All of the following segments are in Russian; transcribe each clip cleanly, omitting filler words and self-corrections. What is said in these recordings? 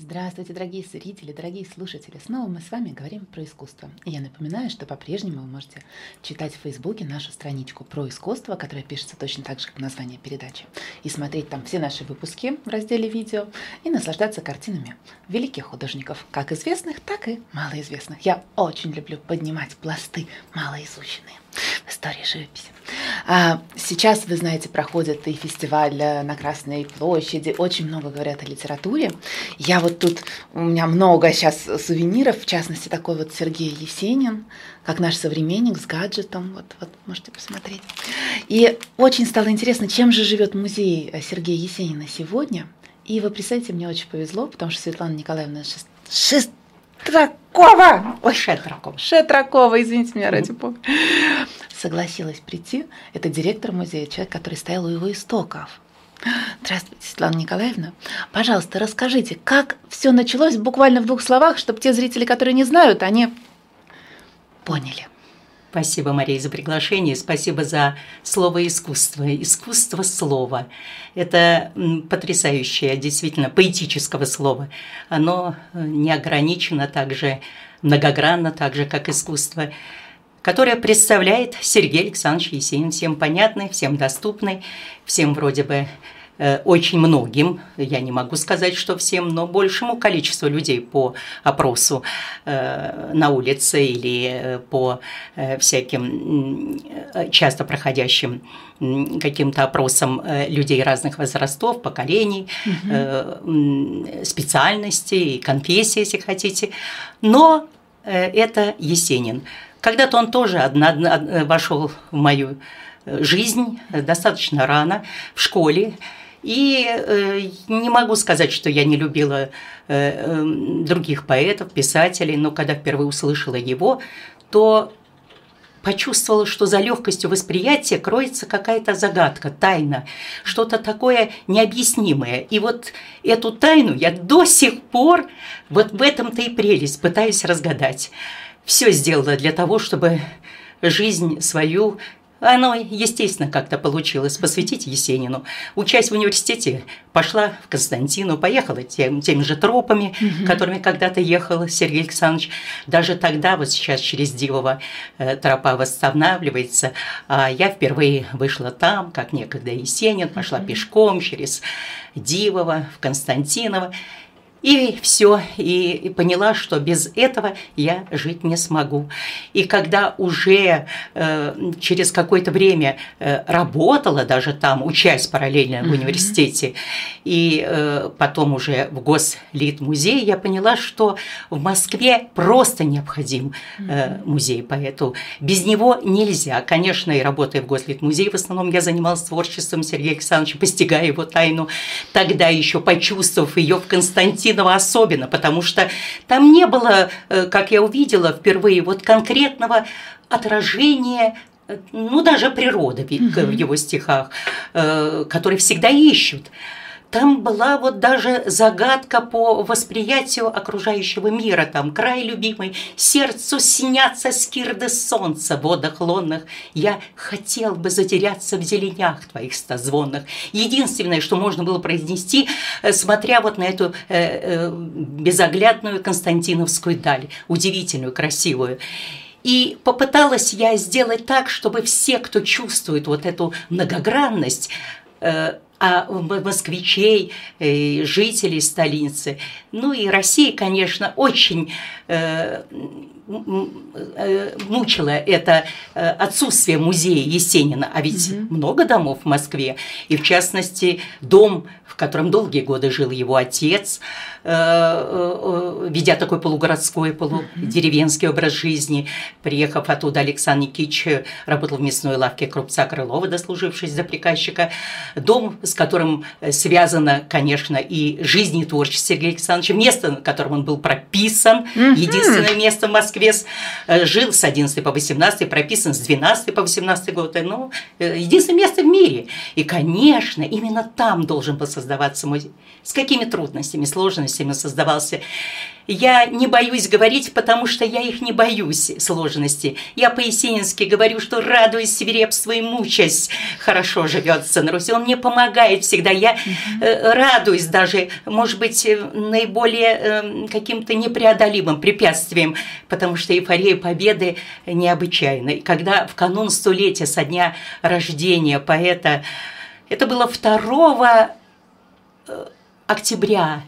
Здравствуйте, дорогие зрители, дорогие слушатели. Снова мы с вами говорим про искусство. И я напоминаю, что по-прежнему вы можете читать в Фейсбуке нашу страничку про искусство, которая пишется точно так же, как название передачи, и смотреть там все наши выпуски в разделе «Видео», и наслаждаться картинами великих художников, как известных, так и малоизвестных. Я очень люблю поднимать пласты малоизученные в истории живописи. Сейчас, вы знаете, проходит и фестиваль на Красной площади, очень много говорят о литературе. Я вот тут, у меня много сейчас сувениров, в частности, такой вот Сергей Есенин, как наш современник с гаджетом, вот можете посмотреть. И очень стало интересно, чем же живет музей Сергея Есенина сегодня. И вы представляете, мне очень повезло, потому что Светлана Николаевна Шетракова, извините меня, ради бога, согласилась прийти. Это директор музея, человек, который стоял у его истоков. Здравствуйте, Светлана Николаевна. Пожалуйста, расскажите, как все началось буквально в 2 словах, чтобы те зрители, которые не знают, они поняли. Спасибо, Мария, за приглашение. Спасибо за слово «искусство». Искусство слова. Это потрясающее, действительно, поэтического слова. Оно не ограничено так же, многогранно, так же, как искусство, которое представляет Сергей Александрович Есенин. Всем понятный, всем доступный, всем вроде бы очень многим, я не могу сказать, что всем, но большему количеству людей по опросу на улице или по всяким часто проходящим каким-то опросам людей разных возрастов, поколений, специальностей, конфессий, если хотите. Но это Есенин. Когда-то он тоже вошел в мою жизнь достаточно рано, в школе. И не могу сказать, что я не любила других поэтов, писателей, но когда впервые услышала его, то почувствовала, что за легкостью восприятия кроется какая-то загадка, тайна, что-то такое необъяснимое. И вот эту тайну я до сих пор, вот в этом-то и прелесть, пытаюсь разгадать. Все сделала для того, чтобы жизнь свою... Оно, естественно, как-то получилось посвятить Есенину. Учась в университете, пошла в Константину, поехала теми же тропами, которыми когда-то ехал Сергей Александрович. Даже тогда, вот сейчас через Дивово тропа восстанавливается, а я впервые вышла там, как некогда Есенин, пошла пешком через Дивово в Константиново. И все, и поняла, что без этого я жить не смогу. И когда уже через какое-то время работала даже там, учась параллельно в университете, и потом уже в Гослитмузее, я поняла, что в Москве просто необходим музей поэту. Без него нельзя. Конечно, и работая в Гослитмузее, в основном я занималась творчеством Сергея Александровича, постигая его тайну, тогда еще почувствовав ее в Константиново особенно, потому что там не было, как я увидела впервые, вот конкретного отражения, ну, даже природы в его стихах, которые всегда ищут. Там была вот даже загадка по восприятию окружающего мира. Там край любимый, сердцу снятся скирды солнца в водах лунных. Я хотел бы затеряться в зеленях твоих стозвонных. Единственное, что можно было произнести, смотря вот на эту безоглядную константиновскую даль, удивительную, красивую. И попыталась я сделать так, чтобы все, кто чувствует вот эту многогранность, москвичей, жителей столицы, ну и России, конечно, очень мучило это отсутствие музея Есенина, а ведь много домов в Москве, и в частности дом, в котором долгие годы жил его отец, ведя такой полугородской, полудеревенский образ жизни. Приехав оттуда, Александр Никитич работал в мясной лавке Крупца Крылова, дослужившись до приказчика. Дом, с которым связано, конечно, и жизнь и творчество Сергея Александровича, место, на котором он был прописан, единственное место в Москве, жил с 11 по 18, прописан с 12 по 18 год, ну, единственное место в мире. И, конечно, именно там должен был создаваться музей. С какими трудностями, сложностями создавался. я не боюсь говорить, потому что я их не боюсь, сложности. Я по-есенински говорю, что радуюсь, свирепствуй, мучаясь, хорошо живется на Руси. Он мне помогает всегда. Я радуюсь даже, может быть, наиболее каким-то непреодолимым препятствием, потому что эйфория победы необычайна. И когда в канун столетия со дня рождения поэта, это было 2 октября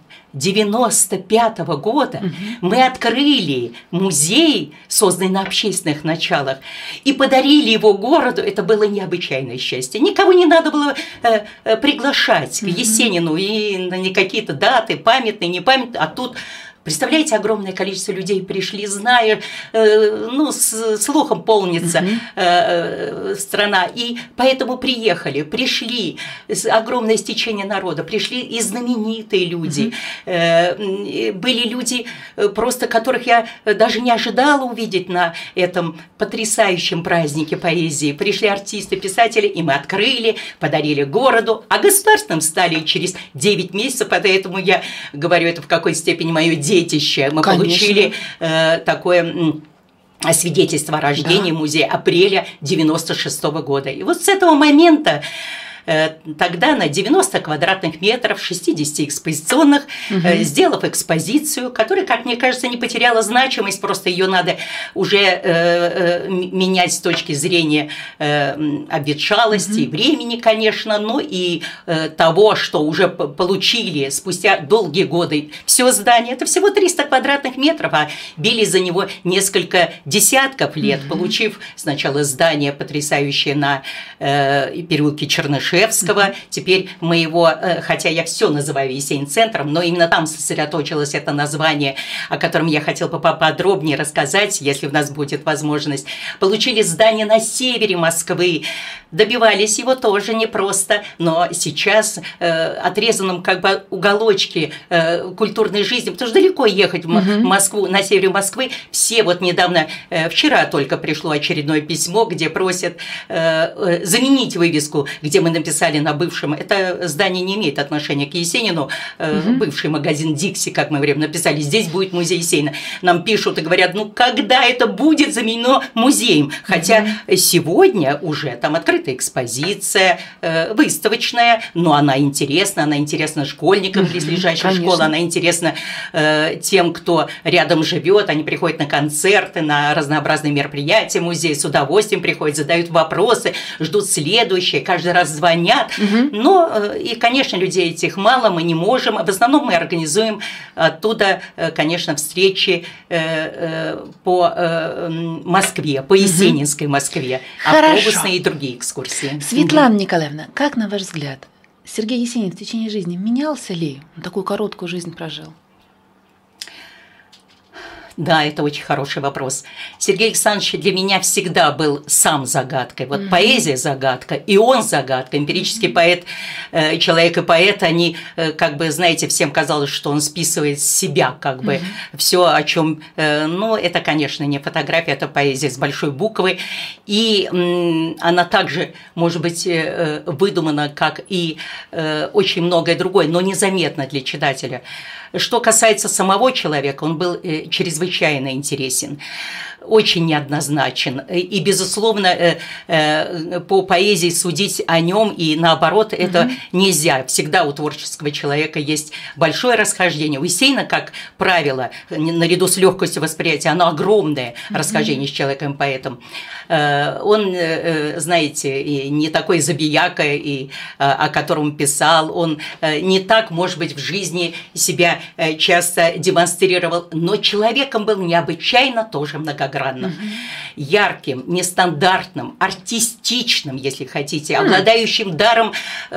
95-го года, мы открыли музей, созданный на общественных началах, и подарили его городу. Это было необычайное счастье. Никого не надо было приглашать к Есенину и на какие-то даты, памятные, непамятные, а тут... Представляете, огромное количество людей пришли, зная, слухом полнится страна, и поэтому пришли, огромное стечение народа, пришли и знаменитые люди, были люди, просто которых я даже не ожидала увидеть на этом потрясающем празднике поэзии. Пришли артисты, писатели, и мы открыли, подарили городу, а государственным стали через 9 месяцев, поэтому я говорю, это в какой-то степени мое детище. Мы получили такое свидетельство о рождении музея апреля 96-го года. И вот с этого момента тогда на 90 квадратных метров, 60 экспозиционных, сделав экспозицию, которая, как мне кажется, не потеряла значимость, просто ее надо уже менять с точки зрения обветшалости, времени, конечно, но и того, что уже получили спустя долгие годы все здание. Это всего 300 квадратных метров, а били за него несколько десятков лет, получив сначала здание потрясающее на переулке Чернышевского. Теперь мы его, хотя я все называю Есенин-центром, но именно там сосредоточилось это название, о котором я хотела бы поподробнее рассказать, если у нас будет возможность. Получили здание на севере Москвы, добивались его тоже непросто, но сейчас отрезанном как бы уголочке культурной жизни, потому что далеко ехать в Москву, на севере Москвы, все вот недавно, вчера только пришло очередное письмо, где просят заменить вывеску, где мы написали на бывшем, это здание не имеет отношения к Есенину, бывший магазин «Дикси», как мы время написали, здесь будет музей Есенина. Нам пишут и говорят, когда это будет заменено музеем? Хотя сегодня уже там открыта экспозиция, выставочная, но она интересна школьникам близлежащих школ, она интересна тем, кто рядом живет, они приходят на концерты, на разнообразные мероприятия музея, с удовольствием приходят, задают вопросы, ждут следующее, каждый раз звонят, но и, конечно, людей этих мало, мы не можем, в основном мы организуем оттуда, конечно, встречи по Москве, по Есенинской Москве, автобусные и другие экскурсии. Светлана Николаевна, как на ваш взгляд, Сергей Есенин в течение жизни менялся ли? Он такую короткую жизнь прожил. Да, это очень хороший вопрос. Сергей Александрович для меня всегда был сам загадкой. Вот поэзия – загадка, и он – загадка. Эмпирический поэт, человек и поэт, они, как бы, знаете, всем казалось, что он списывает с себя, как бы, все, о чем… Ну, это, конечно, не фотография, это поэзия с большой буквы. И она также, может быть, выдумана, как и очень многое другое, но незаметно для читателя. Что касается самого человека, он был чрезвычайно интересен, очень неоднозначен. И, безусловно, по поэзии судить о нем и наоборот это нельзя. Всегда у творческого человека есть большое расхождение. У Есенина, как правило, наряду с легкостью восприятия, оно огромное расхождение с человеком-поэтом. Он, знаете, и не такой забияка, и, о котором писал, он не так, может быть, в жизни себя часто демонстрировал, но человеком был необычайно тоже многогранным. Ярким, нестандартным, артистичным, если хотите, обладающим даром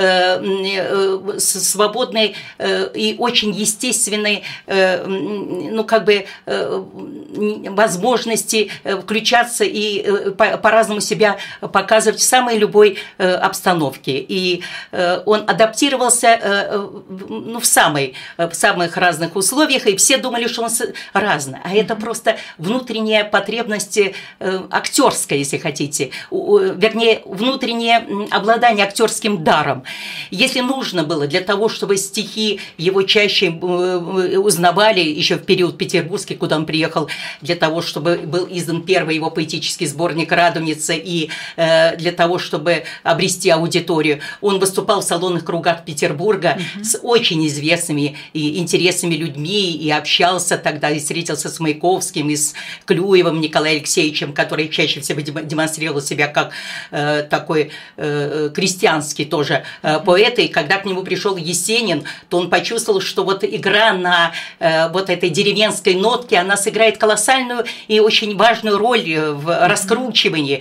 свободной и очень естественной, ну, как бы, возможности включаться и по-разному себя показывать в самой любой обстановке. И он адаптировался ну, в самых разных условиях, и все думали, что он разный. А это просто внутренняя потребность потребности актерской, если хотите, вернее, внутреннее обладание актерским даром. Если нужно было для того, чтобы стихи его чаще узнавали еще в период петербургский, куда он приехал, для того, чтобы был издан первый его поэтический сборник «Радуница», и для того, чтобы обрести аудиторию, он выступал в салонных кругах Петербурга с очень известными и интересными людьми, и общался тогда, и встретился с Маяковским, и с Клюевым Николаем Алексеевичем, который чаще всего демонстрировал себя как такой крестьянский тоже поэт, и когда к нему пришел Есенин, то он почувствовал, что вот игра на вот этой деревенской нотке, она сыграет колоссальную и очень важную роль в раскручивании,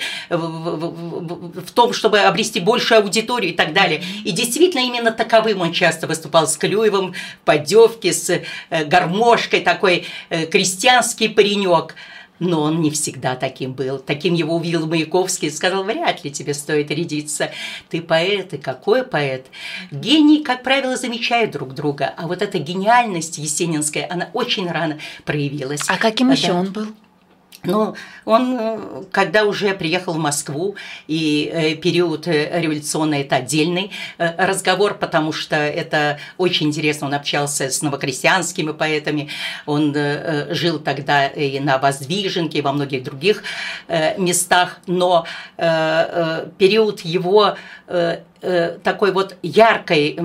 в том, чтобы обрести большую аудиторию и так далее. И действительно именно таковым он часто выступал с Клюевым, в поддевке, с гармошкой, такой крестьянский паренек. Но он не всегда таким был. Таким его увидел Маяковский и сказал: вряд ли тебе стоит рядиться. Ты поэт, и какой поэт. Гении, как правило, замечают друг друга. А вот эта гениальность есенинская, она очень рано проявилась. А каким еще он был? Ну, он, когда уже приехал в Москву, и период революционный – это отдельный разговор, потому что это очень интересно, он общался с новокрестьянскими поэтами, он жил тогда и на Воздвиженке, и во многих других местах, но период его такой вот яркой,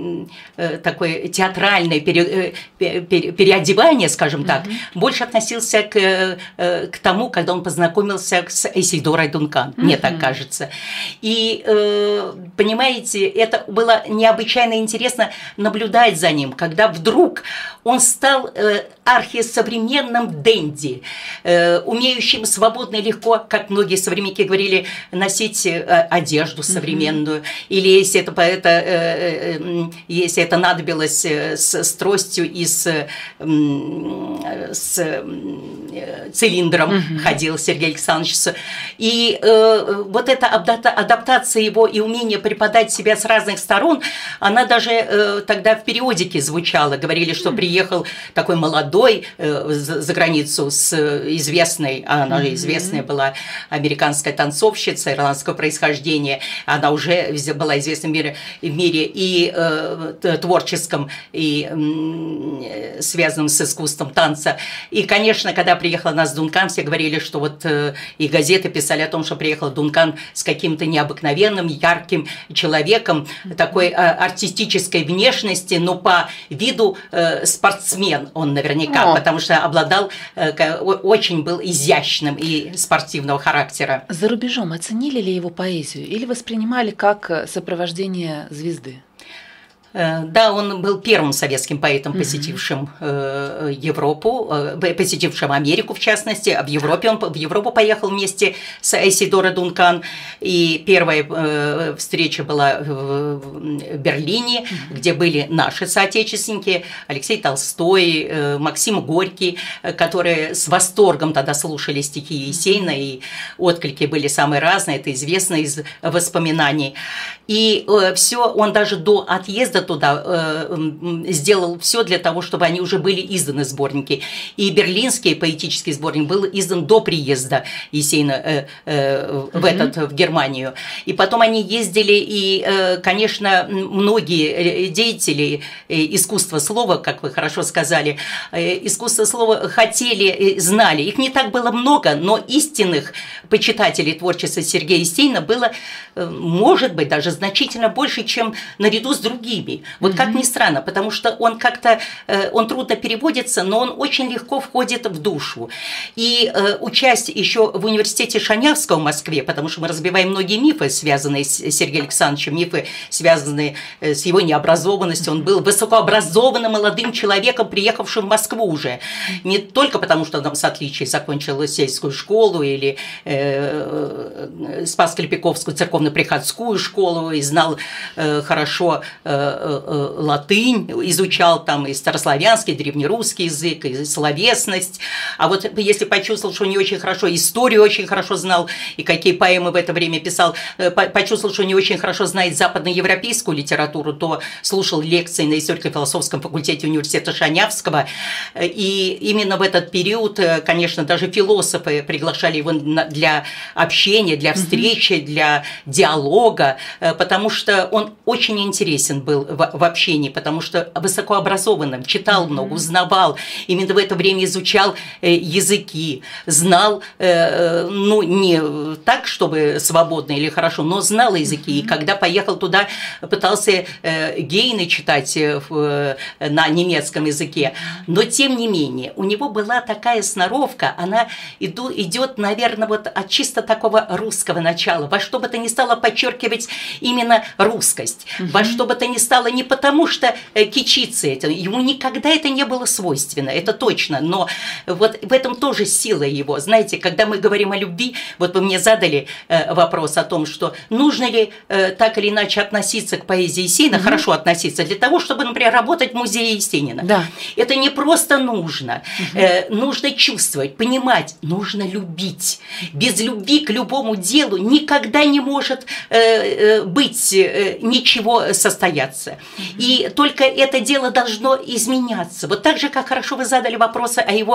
такой театральной переодевания, скажем так, больше относился к тому, когда он познакомился с Исидорой Дункан, мне так кажется. И, понимаете, это было необычайно интересно наблюдать за ним, когда вдруг он стал архисовременным денди, умеющим свободно и легко, как многие современники говорили, носить одежду современную, или если это надобилось с тростью и с цилиндром ходил Сергей Александрович. И вот эта адаптация его и умение преподать себя с разных сторон, она даже тогда в периодике звучала. Говорили, что приехал такой молодой за границу с известной, она известная была американская танцовщица ирландского происхождения, она уже была известна в мире и творческом, и связанном с искусством танца. И, конечно, когда приехала нас Дункан, все говорили, что вот и газеты писали о том, что приехала Дункан с каким-то необыкновенным, ярким человеком, такой артистической внешности, но по виду спортсмен он наверняка, потому что обладал, очень был изящным и спортивного характера. За рубежом оценили ли его поэзию или воспринимали как сопровождение звезды? Да, он был первым советским поэтом, посетившим Европу, посетившим Америку в частности, а в Европу поехал вместе с Исидорой Дункан. И первая встреча была в Берлине, где были наши соотечественники, Алексей Толстой, Максим Горький, которые с восторгом тогда слушали стихи Есенина, и отклики были самые разные, это известно из воспоминаний. И все, он даже до отъезда туда сделал все для того, чтобы они уже были изданы сборники. И берлинский поэтический сборник был издан до приезда Есенина в Германию. И потом они ездили, и, конечно, многие деятели искусства слова, как вы хорошо сказали, искусство слова хотели, знали. Их не так было много, но истинных почитателей творчества Сергея Есенина было, может быть, даже значительно больше, чем наряду с другими. Вот как ни странно, потому что он как-то, он трудно переводится, но он очень легко входит в душу. И учась еще в университете Шанявского в Москве, потому что мы разбиваем многие мифы, связанные с Сергеем Александровичем, мифы, связанные с его необразованностью. Он был высокообразованным молодым человеком, приехавшим в Москву уже. Не только потому, что он там с отличием закончил сельскую школу или Спасско-Лепековскую церковно-приходскую школу и знал хорошо латынь, изучал там и старославянский, древнерусский язык, и словесность. А вот если почувствовал, что не очень хорошо, историю очень хорошо знал, и какие поэмы в это время писал, почувствовал, что не очень хорошо знает западноевропейскую литературу, то слушал лекции на историко-философском факультете университета Шанявского. И именно в этот период, конечно, даже философы приглашали его для общения, для встречи, для диалога, потому что он очень интересен был в общении, потому что высокообразованным, читал много, узнавал, именно в это время изучал языки, знал, ну, не так, чтобы свободно или хорошо, но знал языки, и когда поехал туда, пытался Гейне читать на немецком языке, но тем не менее, у него была такая сноровка, она идет, наверное, вот от чисто такого русского начала, во что бы то ни стало подчеркивать именно русскость, во что бы то ни стало не потому, что кичиться это, ему никогда это не было свойственно, это точно, но вот в этом тоже сила его. Знаете, когда мы говорим о любви, вот вы мне задали вопрос о том, что нужно ли так или иначе относиться к поэзии Есенина, хорошо относиться, для того, чтобы, например, работать в музее Есенина. Да. Это не просто нужно, нужно чувствовать, понимать, нужно любить. Без любви к любому делу никогда не может быть ничего состояться. И только это дело должно изменяться. Вот так же, как хорошо вы задали вопросы о его,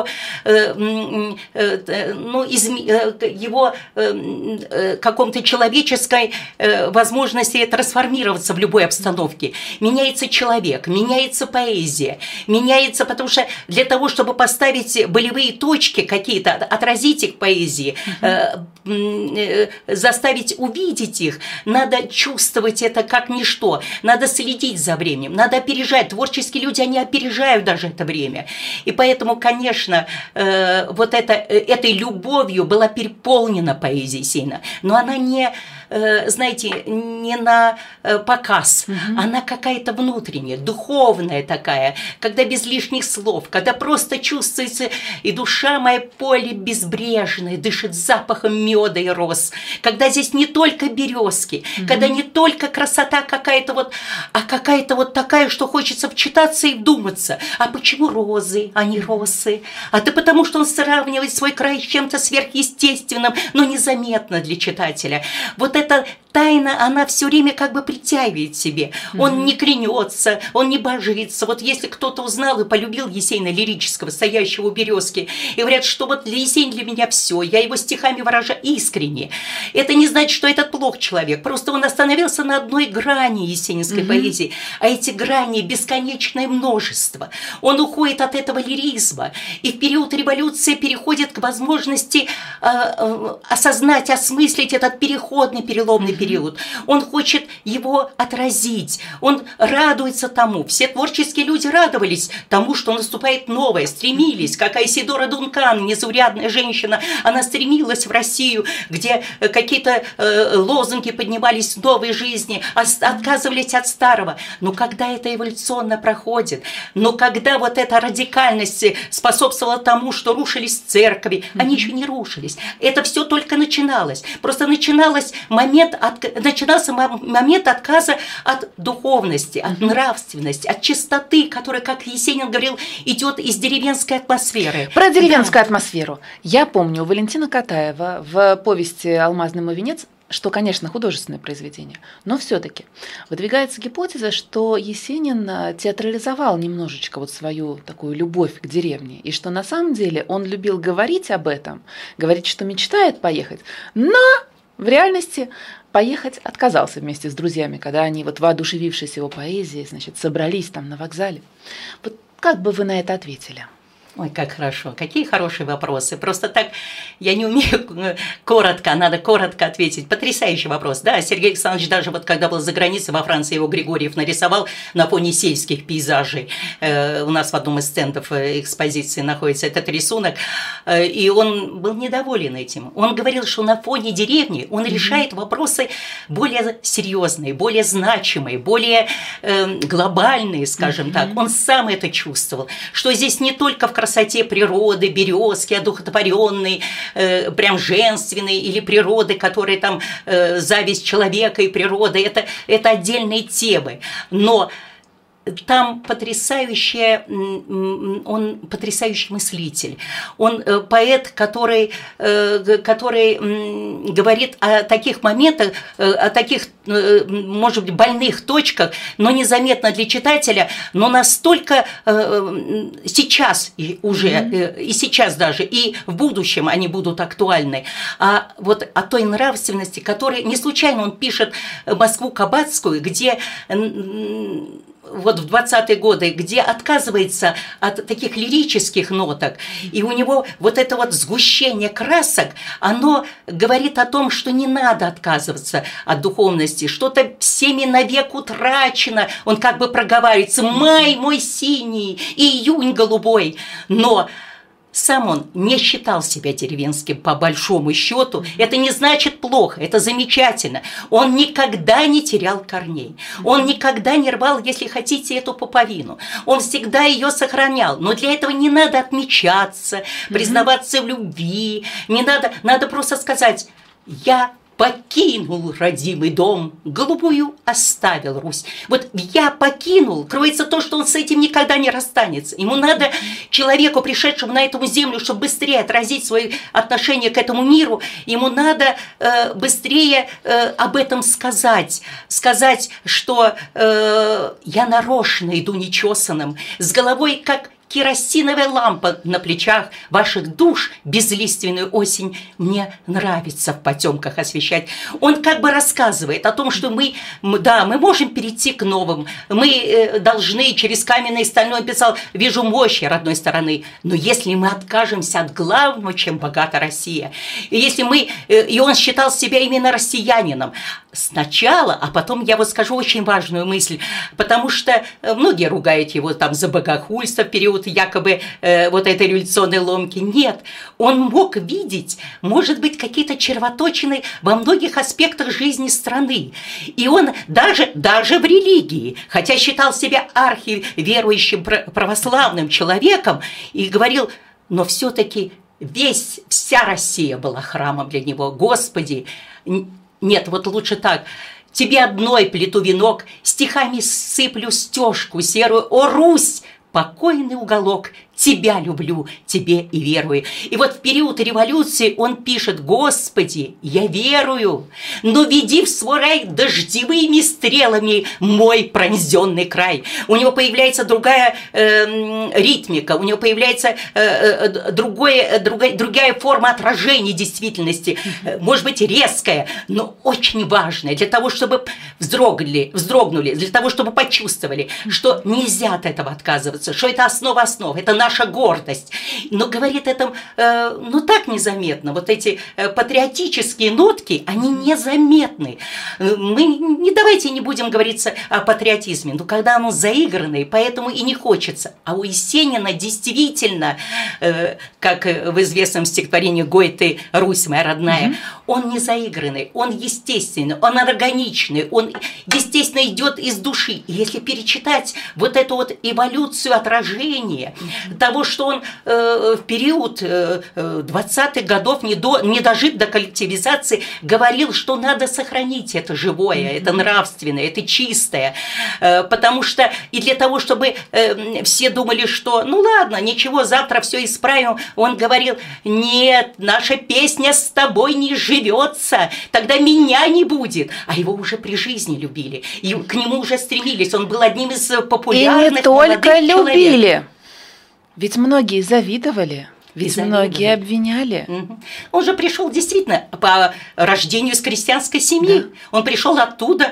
его каком-то человеческой возможности трансформироваться в любой обстановке. Меняется человек, меняется поэзия, меняется, потому что для того, чтобы поставить болевые точки какие-то, отразить их в поэзии, заставить увидеть их, надо чувствовать это как ничто, надо следить за временем, надо опережать. Творческие люди, они опережают даже это время. И поэтому, конечно, вот этой любовью была переполнена поэзия Есенина, но она не, знаете, не на показ, она какая-то внутренняя, духовная такая, когда без лишних слов, когда просто чувствуется, и душа моя поле безбрежное, дышит запахом меда и роз, когда здесь не только березки, когда не только красота какая-то вот, а какая-то вот такая, что хочется вчитаться и вдуматься. А почему розы, а не росы? А то потому, что он сравнивает свой край с чем-то сверхъестественным, но незаметно для читателя. Вот эта тайна, она все время как бы притягивает к себе. Он не клянется, он не божится. Вот если кто-то узнал и полюбил Есенина лирического, стоящего у березки, и говорят, что вот Есенин для меня все, я его стихами выражаю искренне. Это не значит, что этот плох человек. Просто он остановился на одной грани есенинской поэзии, а эти грани бесконечное множество. Он уходит от этого лиризма, и в период революции переходит к возможности осознать, осмыслить этот переходный, переломный период. Он хочет его отразить, он радуется тому. Все творческие люди радовались тому, что наступает новое, стремились, как Айседора Дункан, незаурядная женщина, она стремилась в Россию, где какие-то лозунги поднимались новой жизни, отказывались от старого. Но когда это эволюционно проходит, но когда вот эта радикальность способствовала тому, что рушились церкви, они еще не рушились. Это все только начиналось. Просто начинался момент отказа от духовности, от нравственности, от чистоты, которая, как Есенин говорил, идет из деревенской атмосферы. Про деревенскую атмосферу. Я помню у Валентина Катаева в повести «Алмазный мой венец», что, конечно, художественное произведение, но все-таки выдвигается гипотеза, что Есенин театрализовал немножечко вот свою такую любовь к деревне, и что на самом деле он любил говорить об этом, говорить, что мечтает поехать, но в реальности поехать отказался вместе с друзьями, когда они, вот воодушевившись его поэзией, значит, собрались там на вокзале. Вот как бы вы на это ответили? Ой, как хорошо. Какие хорошие вопросы. Просто так я не умею коротко, надо коротко ответить. Потрясающий вопрос. Да, Сергей Александрович даже вот когда был за границей во Франции, его Григорьев нарисовал на фоне сельских пейзажей. У нас в одном из стендов экспозиции находится этот рисунок. И он был недоволен этим. Он говорил, что на фоне деревни он решает вопросы более серьезные, более значимые, более глобальные, скажем так. Он сам это чувствовал, что здесь не только в красоте природы, березки, одухотворенной, прям женственной, или природы, которые там зависть человека и природы, это отдельные темы. Но там он потрясающий мыслитель. Он поэт, который говорит о таких моментах, о таких, может быть, больных точках, но незаметно для читателя, но настолько сейчас уже, и сейчас даже, и в будущем они будут актуальны. А вот о той нравственности, которой не случайно он пишет «Москву кабацкую», где вот в 20-е годы, где отказывается от таких лирических ноток, и у него вот это вот сгущение красок, оно говорит о том, что не надо отказываться от духовности, что-то всеми навек утрачено, он как бы проговаривается: «Май мой синий, июнь голубой», но сам он не считал себя деревенским по большому счету. Это не значит плохо, это замечательно. Он никогда не терял корней. Он никогда не рвал, если хотите, эту пуповину. Он всегда ее сохранял. Но для этого не надо отмечаться, признаваться в любви. Не надо, надо просто сказать: «Я покинул родимый дом, голубую оставил Русь». Вот «я покинул» кроется то, что он с этим никогда не расстанется. Ему надо, человеку, пришедшему на эту землю, чтобы быстрее отразить свое отношение к этому миру, ему надо быстрее об этом сказать, что «я нарочно иду нечесанным, с головой как керосиновая лампа на плечах ваших душ, безлиственную осень мне нравится в потемках освещать». Он как бы рассказывает о том, что мы можем перейти к новым, мы должны через каменное и стальное, писал, «вижу мощи родной стороны», но если мы откажемся от главного, чем богата Россия, и он считал себя именно россиянином сначала, а потом я вот скажу очень важную мысль, потому что многие ругают его там за богохульство в период якобы вот этой революционной ломки. Нет, он мог видеть, может быть, какие-то червоточины во многих аспектах жизни страны. И он даже в религии, хотя считал себя архиверующим православным человеком, и говорил, но все-таки вся Россия была храмом для него. Господи, нет, вот лучше так: «Тебе одной плету венок, стихами сыплю стежку серую, о, Русь, покойный уголок, тебя люблю, тебе и верую». И вот в период революции он пишет: «Господи, я верую, но веди в свой рай дождевыми стрелами мой пронзенный край». У него появляется другая ритмика, у него появляется другая форма отражения действительности, может быть, резкая, но очень важная для того, чтобы вздрогнули, для того, чтобы почувствовали, что нельзя от этого отказываться, что это основа основ, это наша гордость. Но говорит это, так незаметно. Вот эти патриотические нотки, они незаметны. Мы давайте не будем говорить о патриотизме, но когда оно заигранное, поэтому и не хочется. А у Есенина действительно, как в известном стихотворении Гойты «Русь моя родная», он не заигранный, он естественный, он органичный, он естественно идет из души. И если перечитать вот эту вот эволюцию отражения того, что он в период 20-х годов, не дожив до коллективизации, говорил, что надо сохранить это живое, это нравственное, это чистое, потому что и для того, чтобы все думали, что ну ладно, ничего, завтра все исправим, он говорил: нет, наша песня с тобой не живется, тогда меня не будет. А его уже при жизни любили, и к нему уже стремились, он был одним из популярных. И не только любили, ведь многие завидовали. Ведь многие обвиняли. Он же пришел действительно по рождению из крестьянской семьи. Да. Он пришел оттуда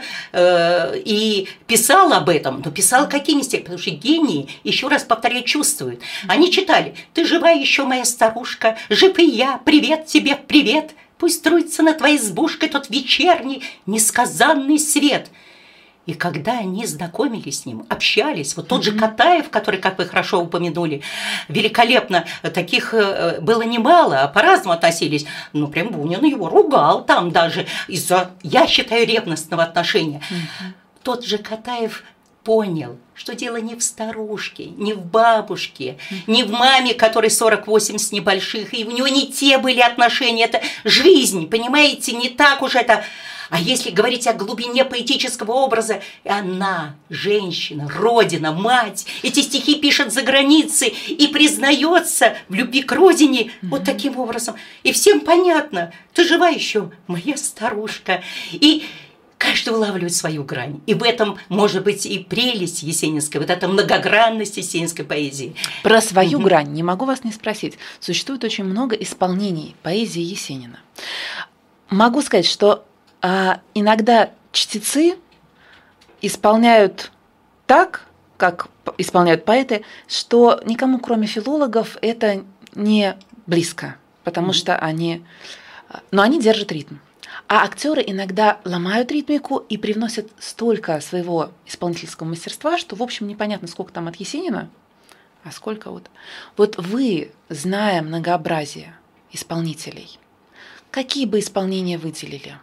и писал об этом, но писал какими стихами, потому что гении, еще раз повторяю, чувствуют. Они читали: «Ты жива еще, моя старушка, жив и я, привет тебе, привет, пусть струится над твоей избушкой тот вечерний несказанный свет». И когда они знакомились с ним, общались, вот тот же Катаев, который, как вы хорошо упомянули, великолепно, таких было немало, а по-разному относились. Ну, прям Бунин его ругал там даже из-за, я считаю, ревностного отношения. Тот же Катаев понял, что дело не в старушке, не в бабушке, не в маме, которой 48 с небольших, и у него не те были отношения, это жизнь, понимаете, не так уж это. А если говорить о глубине поэтического образа, она, женщина, родина, мать, эти стихи пишет за границей и признается в любви к родине вот таким образом. И всем понятно, ты жива еще, моя старушка. И каждый улавливает свою грань. И в этом может быть и прелесть есенинской, вот эта многогранность есенинской поэзии. Про свою грань не могу вас не спросить. Существует очень много исполнений поэзии Есенина. Могу сказать, что иногда чтецы исполняют так, как исполняют поэты, что никому, кроме филологов, это не близко, потому что они держат ритм. А актеры иногда ломают ритмику и привносят столько своего исполнительского мастерства, что, в общем, непонятно, сколько там от Есенина, а сколько вот. Вот вы, зная многообразие исполнителей, какие бы исполнения выделили?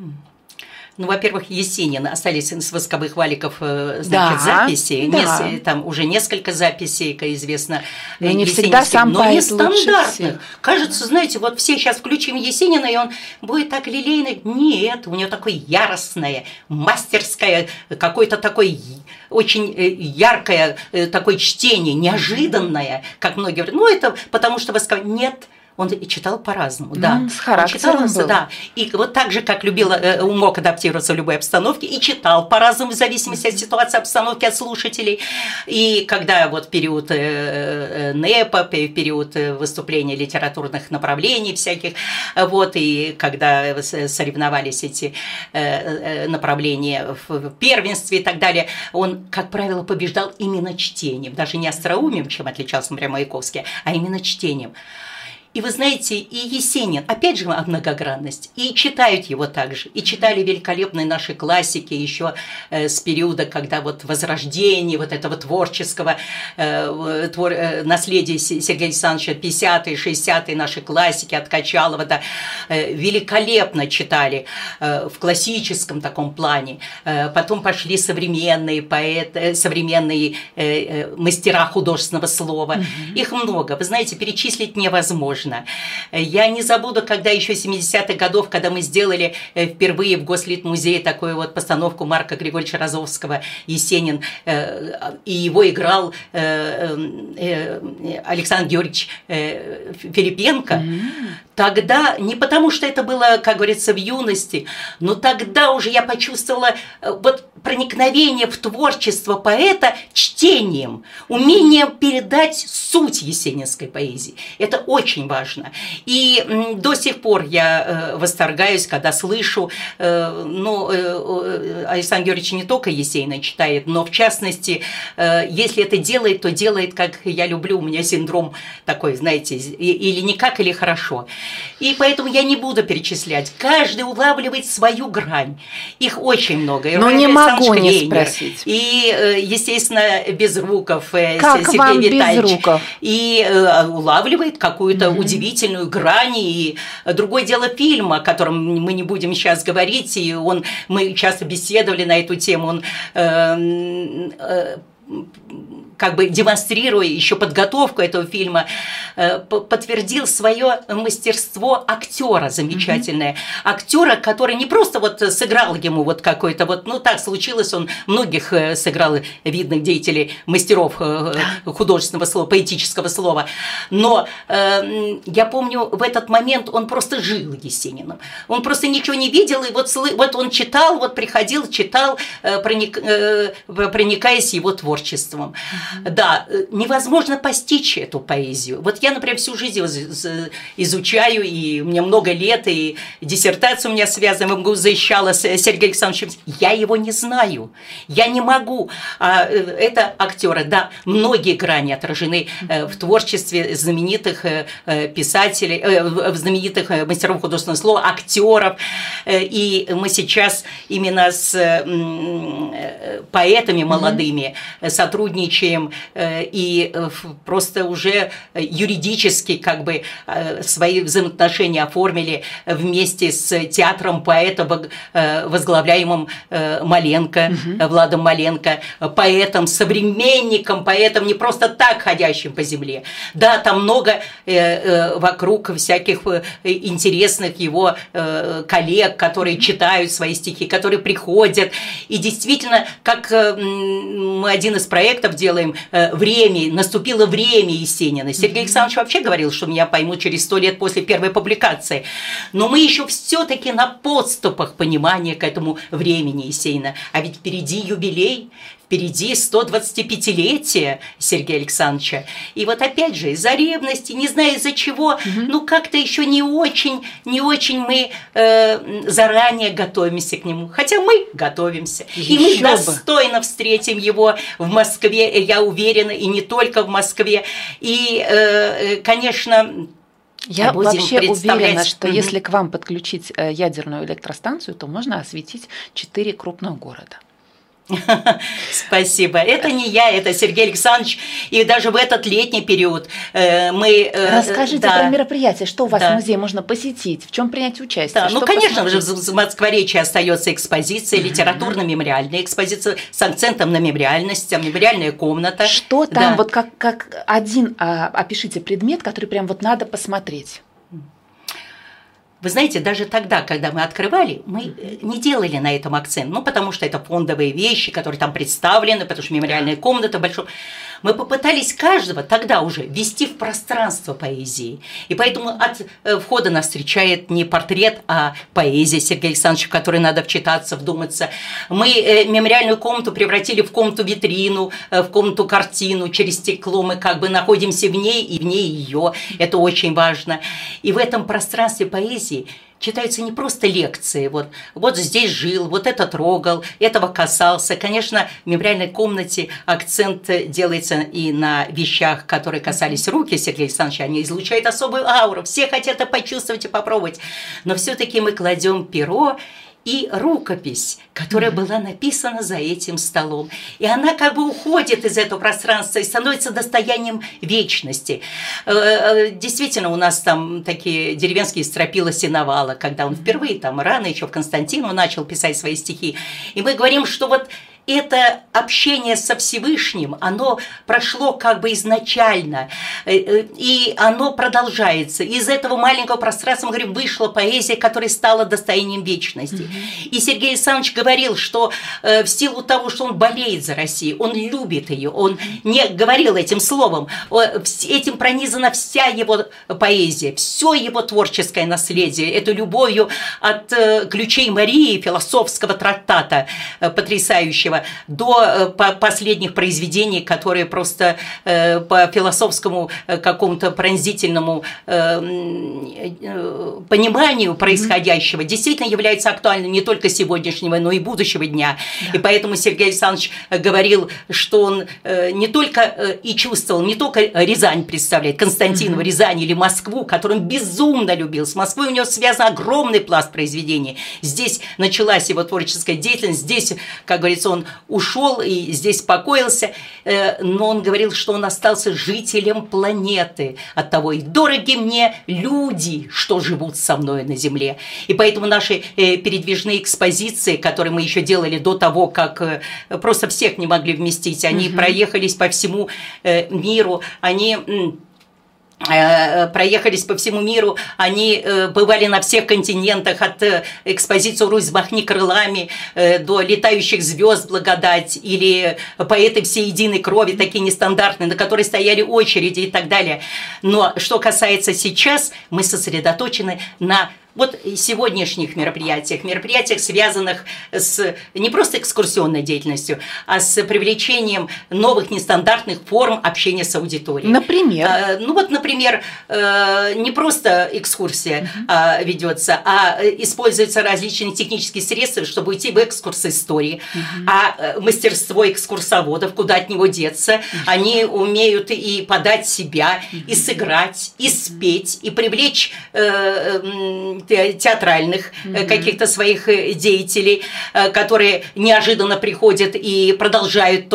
Ну, во-первых, Есенин, остались с восковых валиков, записи, там уже несколько записей, как известно, но не всегда сам но поэт нестандартных. Кажется, знаете, вот все сейчас включим Есенина, и он будет так лилейный. Нет, у него такое яростное, мастерское, какое-то такое очень яркое такое чтение, неожиданное, как многие говорят. Ну, это потому что восковые. Нет. Он читал по-разному, да. С характером был. Да. И вот так же, как мог адаптироваться в любой обстановке, и читал по-разному, в зависимости от ситуации, обстановки, от слушателей. И когда вот в период НЭПа, в период выступления литературных направлений всяких, вот, и когда соревновались эти направления в первенстве и так далее, он, как правило, побеждал именно чтением, даже не остроумием, чем отличался, например, Маяковский, а именно чтением. И вы знаете, и Есенин, опять же, многогранность, и читают его также, и читали великолепные наши классики еще с периода, когда вот возрождение вот этого творческого наследия Сергея Александровича, 50-е, 60-е наши классики от Качалова, да, великолепно читали в классическом таком плане. Потом пошли современные поэты, современные мастера художественного слова. Их много, вы знаете, перечислить невозможно. Я не забуду, когда еще 70-х годов, когда мы сделали впервые в Гослитмузее такую вот постановку Марка Григорьевича Розовского «Есенин», и его играл Александр Георгиевич Филипенко. Тогда, не потому что это было, как говорится, в юности, но тогда уже я почувствовала вот проникновение в творчество поэта чтением, умением передать суть есенинской поэзии. Это очень важно. И до сих пор я восторгаюсь, когда слышу, Александр Георгиевич не только Есенина читает, но в частности, если это делает, то делает, как я люблю, у меня синдром такой, знаете, или никак, или хорошо. И поэтому я не буду перечислять. Каждый улавливает свою грань. Их очень много. Но не могу не спросить. И, естественно, Безруков, как Сергей вам Витальевич. Безруков? И улавливает какую-то удивительную грань. И другое дело фильм, о котором мы не будем сейчас говорить. И мы часто беседовали на эту тему. Он как бы демонстрируя еще подготовку этого фильма, подтвердил свое мастерство актера замечательное. Актера, который не просто вот сыграл ему вот какой-то вот, ну так случилось, он многих сыграл видных деятелей, мастеров художественного слова, поэтического слова. Но я помню, в этот момент он просто жил Есениным. Он просто ничего не видел, и вот он читал, вот приходил, читал, проникаясь его творчеством. Да, невозможно постичь эту поэзию. Вот я, например, всю жизнь изучаю, и мне много лет, и диссертация у меня связана, МГУ защищала с Сергеем Александровичем. Я его не знаю, я не могу. Это актеры, да, многие грани отражены в творчестве знаменитых писателей, знаменитых мастеров художественного слова, актеров. И мы сейчас именно с поэтами молодыми сотрудничаем и просто уже юридически как бы свои взаимоотношения оформили вместе с театром поэта, возглавляемым Маленко, Владом Маленко, поэтом, современником, поэтом, не просто так ходящим по земле. Да, там много вокруг всяких интересных его коллег, которые читают свои стихи, которые приходят. И действительно, как мы один из проектов делаем, наступило время Есенина. Сергей Александрович вообще говорил, что меня поймут через 100 лет после первой публикации. Но мы еще все-таки на подступах понимания к этому времени Есенина. А ведь впереди юбилей, впереди 125-летие Сергея Александровича. И вот опять же, из-за ревности, не знаю из-за чего, ну как-то еще не очень мы заранее готовимся к нему. Хотя мы готовимся. И мы достойно встретим его в Москве, я уверена, и не только в Москве. И, конечно... Я вообще уверена, что если к вам подключить ядерную электростанцию, то можно осветить 4 крупных города. Спасибо. Это не я, это Сергей Александрович. И даже в этот летний период мы... Расскажите про мероприятие, что у вас в музее можно посетить, в чем принять участие? Да, ну, конечно, в Москворечье остается экспозиция, литературно-мемориальная экспозиция с акцентом на мемориальность, мемориальная комната. Что там, вот как один, опишите предмет, который прям вот надо посмотреть. Вы знаете, даже тогда, когда мы открывали, мы не делали на этом акцент, ну, потому что это фондовые вещи, которые там представлены, потому что мемориальная комната большая. Мы попытались каждого тогда уже ввести в пространство поэзии. И поэтому от входа нас встречает не портрет, а поэзия Сергея Александровича, в которой надо вчитаться, вдуматься. Мы мемориальную комнату превратили в комнату-витрину, в комнату-картину. Через стекло мы как бы находимся в ней и вне ее. Это очень важно. И в этом пространстве поэзии читаются не просто лекции, вот здесь жил, вот это трогал, этого касался. Конечно, в мемориальной комнате акцент делается и на вещах, которые касались руки Сергея Александровича. Они излучают особую ауру, все хотят это почувствовать и попробовать. Но все-таки мы кладем перо и рукопись, которая была написана за этим столом. И она как бы уходит из этого пространства и становится достоянием вечности. Действительно, у нас там такие деревенские стропила-сеновала, когда он впервые там рано еще в Константину начал писать свои стихи. И мы говорим, что вот это общение со Всевышним, оно прошло как бы изначально, и оно продолжается. Из этого маленького пространства, мы говорим, вышла поэзия, которая стала достоянием вечности. И Сергей Александрович говорил, что в силу того, что он болеет за Россию, он любит ее, он не говорил этим словом, этим пронизана вся его поэзия, все его творческое наследие, эту любовью от «Ключей Марии», философского трактата потрясающего, до последних произведений, которые просто по философскому какому-то пронзительному пониманию происходящего действительно являются актуальным не только сегодняшнего, но и будущего дня. Да. И поэтому Сергей Александрович говорил, что он не только и чувствовал, не только Рязань представляет, Константинову Рязань или Москву, которую он безумно любил. С Москвой у него связан огромный пласт произведений. Здесь началась его творческая деятельность, здесь, как говорится, он ушел и здесь покоился, но он говорил, что он остался жителем планеты. Оттого и дороги мне люди, что живут со мной на Земле. И поэтому наши передвижные экспозиции, которые мы еще делали до того, как просто всех не могли вместить, они проехались по всему миру, они... проехались по всему миру, они бывали на всех континентах, от экспозиции «Русь, взмахни крылами» до «Летающих звезд благодать» или «Поэты всей единой крови», такие нестандартные, на которые стояли очереди и так далее. Но что касается сейчас, мы сосредоточены на вот сегодняшних мероприятиях, связанных с не просто экскурсионной деятельностью, а с привлечением новых нестандартных форм общения с аудиторией. Например? Например, не просто экскурсия ведется, а используются различные технические средства, чтобы уйти в экскурс истории. А мастерство экскурсоводов, куда от него деться, они умеют и подать себя, и сыграть, и спеть, и привлечь театральных каких-то своих деятелей, которые неожиданно приходят и продолжают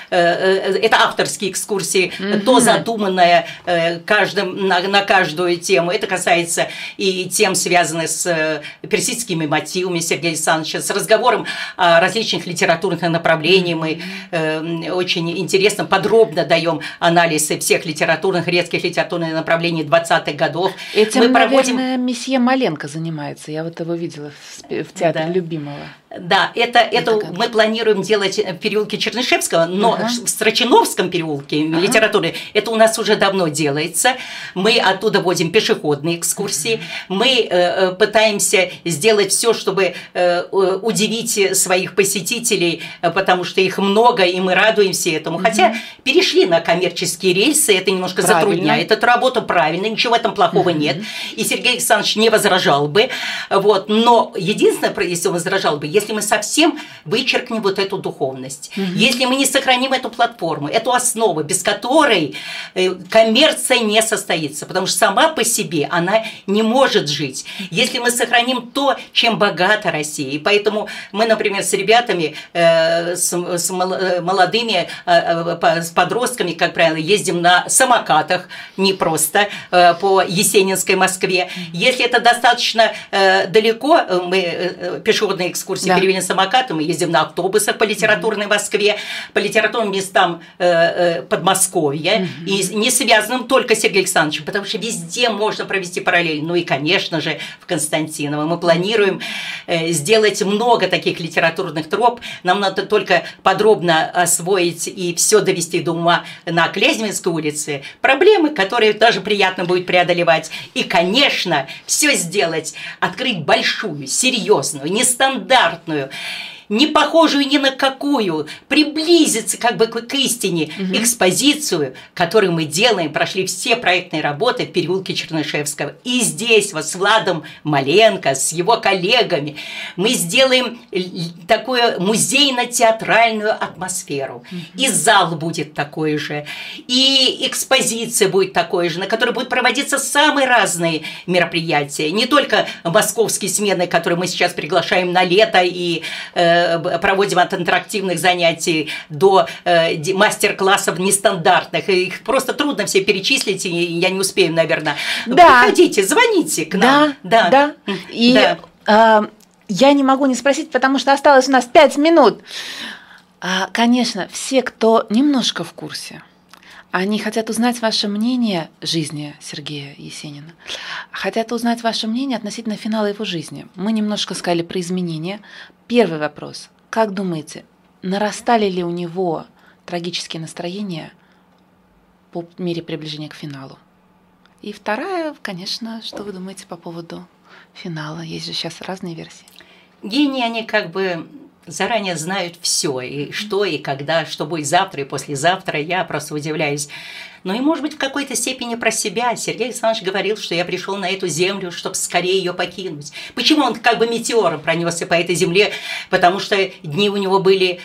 это авторские экскурсии, то задуманное каждым на каждую тему. Это касается и тем, связанных с персидскими мотивами Сергея Александровича, с разговором о различных литературных направлениях. Мы очень интересно, подробно даем анализы всех редких литературных направлений 20-х годов. Этим, наверное, месье Маленко занимается. Я вот его видела в театре Любимого. Да, это мы планируем делать в переулке Чернышевского, но в Строчиновском переулке литературы это у нас уже давно делается. Мы оттуда водим пешеходные экскурсии. Мы пытаемся сделать все, чтобы удивить своих посетителей, потому что их много, и мы радуемся этому. Хотя перешли на коммерческие рельсы, это немножко затрудняет эту работу, правильно, ничего в этом плохого нет. И Сергей Александрович не возражал бы. Вот. Но единственное, если он возражал бы, если мы совсем вычеркнем вот эту духовность, если мы не сохраним эту платформу, эту основу, без которой коммерция не состоится, потому что сама по себе она не может жить. Если мы сохраним то, чем богата Россия, и поэтому мы, например, с ребятами, с молодыми, с подростками, как правило, ездим на самокатах, не просто по Есенинской Москве. Если это достаточно далеко, мы пешеходные экскурсии перевели на самокаты, мы ездим на автобусах по литературной Москве, по литературным местам Подмосковья, и не связанным только с Сергеем Александровичем, потому что везде можно провести параллель. Ну и, конечно же, в Константиново. Мы планируем сделать много таких литературных троп. Нам надо только подробно освоить и все довести до ума на Клязьминской улице. Проблемы, которые даже приятно будет преодолевать. И, конечно, все сделать, открыть большую, серьезную, нестандартную, не похожую ни на какую, приблизиться как бы к истине экспозицию, которую мы делаем, прошли все проектные работы в переулке Чернышевского. И здесь вот с Владом Маленко, с его коллегами мы сделаем такую музейно-театральную атмосферу. И зал будет такой же, и экспозиция будет такой же, на которой будут проводиться самые разные мероприятия. Не только московские смены, которые мы сейчас приглашаем на лето и проводим от интерактивных занятий до мастер-классов нестандартных. Их просто трудно все перечислить, и я не успею, наверное. Да. Приходите, звоните к нам. Да. И я не могу не спросить, потому что осталось у нас 5 минут. Конечно, все, кто немножко в курсе, они хотят узнать ваше мнение о жизни Сергея Есенина, хотят узнать ваше мнение относительно финала его жизни. Мы немножко сказали про изменения. Первый вопрос. Как думаете, нарастали ли у него трагические настроения по мере приближения к финалу? И вторая, конечно, что вы думаете по поводу финала? Есть же сейчас разные версии. Гении, они как бы заранее знают все, и что, и когда, что будет завтра и послезавтра. Я просто удивляюсь. Ну и, может быть, в какой-то степени про себя. Сергей Александрович говорил, что я пришел на эту землю, чтобы скорее ее покинуть. Почему он как бы метеором пронесся по этой земле? Потому что дни у него были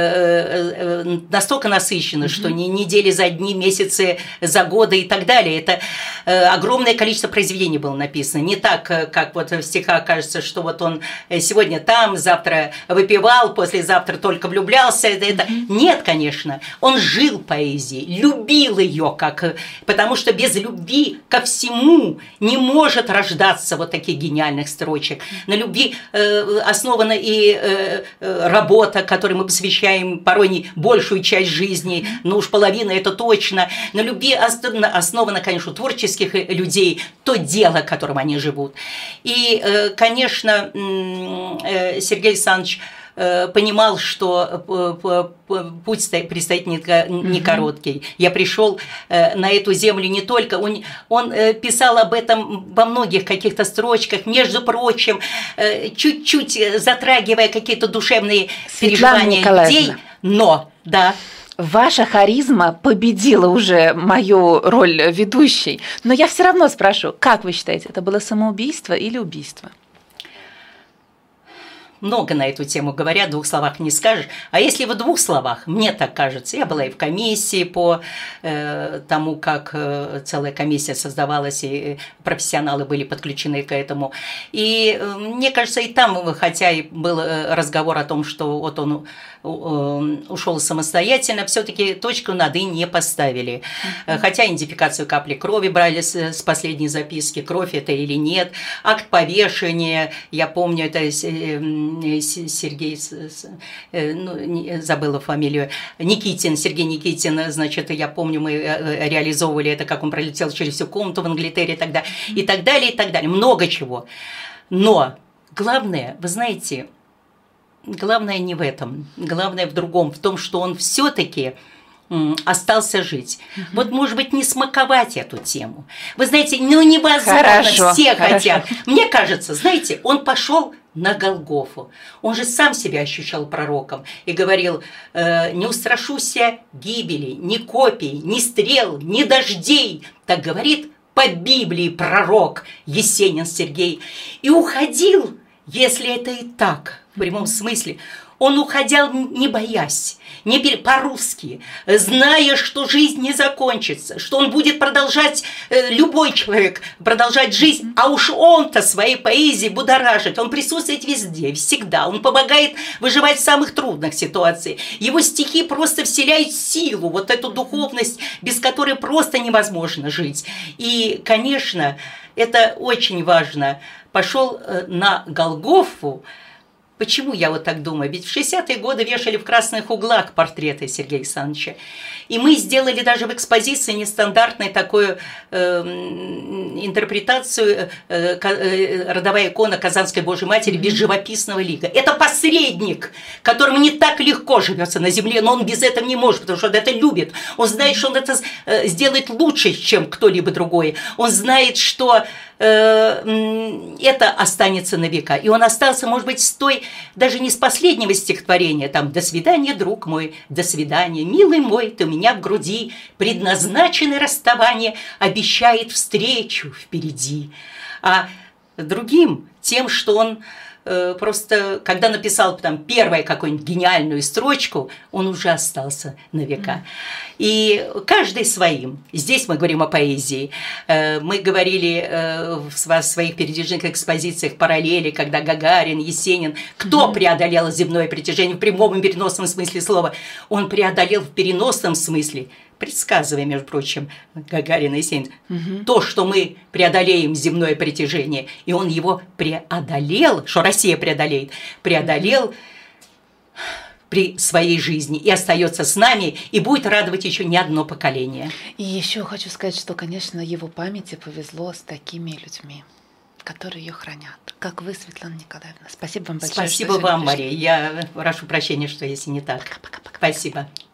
настолько насыщены, что недели за дни, месяцы за годы и так далее. Это огромное количество произведений было написано. Не так, как вот в стихах кажется, что вот он сегодня там, завтра выпивал, послезавтра только влюблялся. Нет, конечно. Он жил поэзией, любил ее, потому что без любви ко всему не может рождаться вот таких гениальных строчек. На любви основана и работа, которой мы посвящаем порой не большую часть жизни, но уж половина это точно. На любви основано, конечно, у творческих людей то дело, которым они живут. И, конечно, Сергей Александрович понимал, что путь предстоит не короткий. Я пришел на эту землю не только... Он писал об этом во многих каких-то строчках, между прочим, чуть-чуть затрагивая какие-то душевные переживания людей. Но, да... Ваша харизма победила уже мою роль ведущей. Но я все равно спрошу, как вы считаете, это было самоубийство или убийство? много на эту тему говорят, в 2 словах не скажешь. А если в 2 словах, мне так кажется, я была и в комиссии по тому, как целая комиссия создавалась, и профессионалы были подключены к этому. И мне кажется, и там, хотя и был разговор о том, что вот он ушел самостоятельно, все-таки точку над «и» не поставили. Хотя идентификацию капли крови брали с последней записки, кровь это или нет. Акт повешения, я помню, это Сергей, забыла фамилию, Никитин, Сергей Никитин, значит, я помню, мы реализовывали это, как он пролетел через всю комнату в Англитере тогда, и так далее, и так далее. Много чего. Но главное, вы знаете, главное не в этом, главное в другом, в том, что он все-таки остался жить. Вот, может быть, не смаковать эту тему. Вы знаете, невозможно, все хотят. Мне кажется, знаете, он пошел на Голгофу. Он же сам себя ощущал пророком и говорил: «Не устрашуся гибели, ни копий, ни стрел, ни дождей». Так говорит по Библии пророк Есенин Сергей. И уходил, если это и так, в прямом смысле, он уходил, не боясь, не по-русски, зная, что жизнь не закончится, что он будет продолжать, любой человек, продолжать жизнь, а уж он-то своей поэзией будоражит, он присутствует везде, всегда, он помогает выживать в самых трудных ситуациях. Его стихи просто вселяют силу, вот эту духовность, без которой просто невозможно жить. И, конечно, это очень важно. Пошел на Голгофу. Почему я вот так думаю? Ведь в 60-е годы вешали в красных углах портреты Сергея Александровича. И мы сделали даже в экспозиции нестандартную такую интерпретацию родовая икона Казанской Божьей Матери без живописного лика. Это посредник, которому не так легко живется на земле, но он без этого не может, потому что он это любит. Он знает, что он это сделает лучше, чем кто-либо другой. Он знает, что это останется на века. И он остался, может быть, с той, даже не с последнего стихотворения, там «До свидания, друг мой, до свидания, милый мой, ты у меня в груди, предназначенное расставание обещает встречу впереди». А другим тем, что он просто, когда написал там первую какую-нибудь гениальную строчку, он уже остался на века. И каждый своим. Здесь мы говорим о поэзии. Мы говорили в своих передвижных экспозициях параллели, когда Гагарин, Есенин, кто преодолел земное притяжение в прямом и переносном смысле слова? Он преодолел в переносном смысле, предсказывая, между прочим, Гагарин и Есенин, то, что мы преодолеем земное притяжение, и он его преодолел, что Россия преодолел при своей жизни и остается с нами, и будет радовать еще не одно поколение. И еще хочу сказать, что, конечно, его памяти повезло с такими людьми, которые ее хранят, как вы, Светлана Николаевна. Спасибо вам большое. Спасибо вам, Мария. Я прошу прощения, что если не так. Пока-пока. Спасибо.